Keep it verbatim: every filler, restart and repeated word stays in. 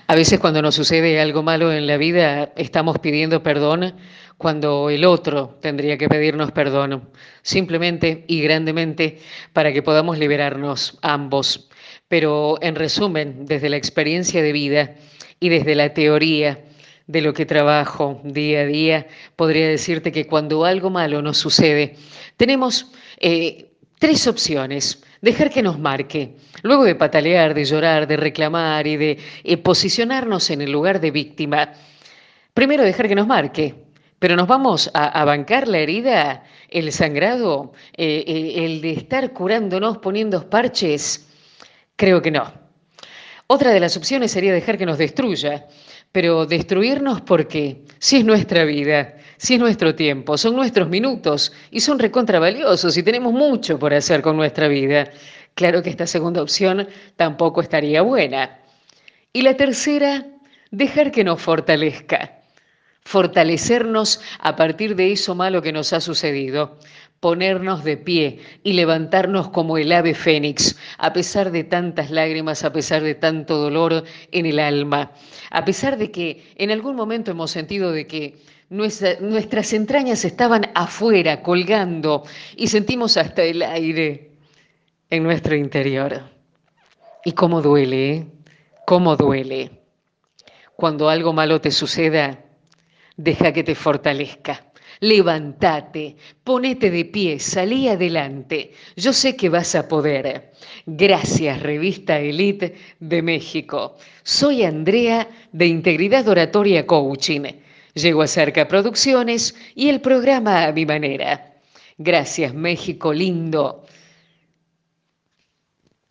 A veces cuando nos sucede algo malo en la vida, estamos pidiendo perdón cuando el otro tendría que pedirnos perdón, simplemente y grandemente para que podamos liberarnos ambos. Pero en resumen, desde la experiencia de vida y desde la teoría de lo que trabajo día a día, podría decirte que cuando algo malo nos sucede, tenemos eh, tres opciones. Dejar que nos marque. Luego de patalear, de llorar, de reclamar y de eh, posicionarnos en el lugar de víctima, primero dejar que nos marque. Pero nos vamos a, a bancar la herida, el sangrado, eh, eh, el de estar curándonos poniendo parches. Creo que no. Otra de las opciones sería dejar que nos destruya, pero destruirnos porque si es nuestra vida, si es nuestro tiempo, son nuestros minutos y son recontravaliosos y tenemos mucho por hacer con nuestra vida. Claro que esta segunda opción tampoco estaría buena. Y la tercera, dejar que nos fortalezca, fortalecernos a partir de eso malo que nos ha sucedido, ponernos de pie y levantarnos como el ave fénix, a pesar de tantas lágrimas, a pesar de tanto dolor en el alma, a pesar de que en algún momento hemos sentido de que nuestra- nuestras entrañas estaban afuera, colgando, y sentimos hasta el aire en nuestro interior. Y cómo duele, ¿eh? Cómo duele. Cuando algo malo te suceda, deja que te fortalezca. Levántate, ponete de pie, salí adelante. Yo sé que vas a poder. Gracias, Revista Elite de México. Soy Andrea de Integridad Oratoria Coaching. Llego a Cerca Producciones y el programa A Mi Manera. Gracias, México lindo.